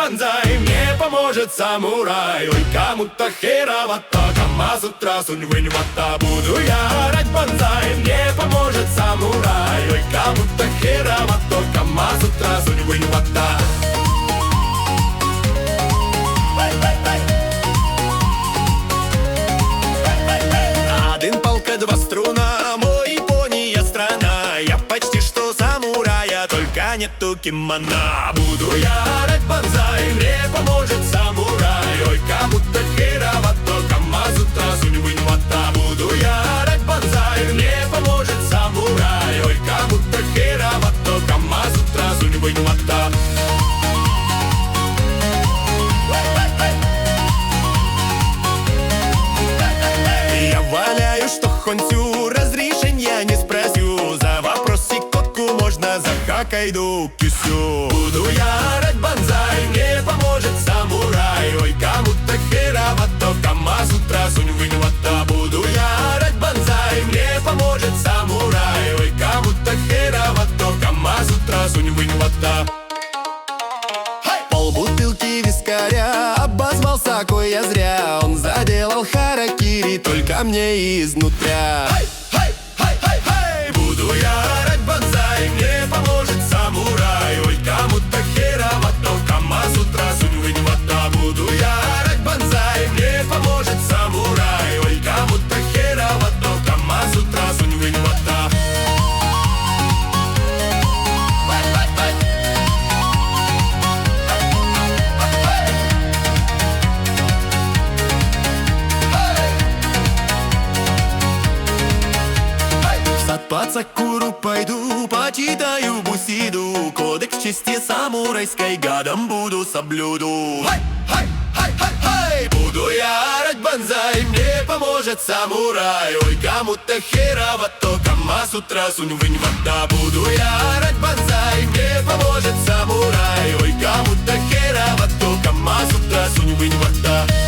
банзай, мне поможет самурай. Ой, кому-то херово, то Камасутра сунь-вынь вата. Буду я орать банзай, мне поможет самурай. Ой, кому-то херово, то Камасутра сунь-вынь вата. Один палка, два струна, мой Япония страна. Я почти что самурая, только нету кимона. Буду я орать банзай, мне поможет самурай. Ой, кому-то херово, то Камасутра сунь-вынь вата. Буду я орать банзай, мне поможет самурай. Ой, кому-то херово, то Камасутра сунь-вынь вата. Я валяю, что хонсю, разрешения не спросю. За вопросик котку можно, за Хоккайдо кисю. Буду я орать банзай, мне поможет самурай. Ой, кому-то херово, то Камасутра сунь-вынь вата. Буду я орать банзай, мне поможет самурай. Ой, кому-то херово, то Камасутра сунь-вынь вата. Полбутылки вискаря, обозвался кое зря. Он заделал харакири, только мне изнутря. Буду я орать банзай, мне поможет самурай. Ой, кому-то херово, то Камасутра сунь-вынь вата. Буду я орать банзай, мне поможет самурай. Ой, кому-то херово, то Камасутра сунь-вынь вата. В сад по сакуру пойду, почитаю бусиду. Кодекс чести самурайской гадом буду соблюду. Буду я орать банзай, мне поможет самурай. Ой, кому-то херово, то Камасутра сунь-вынь вата. Буду я орать банзай, мне поможет самурай. Ой, кому-то херово, то Камасутра сунь-вынь вата.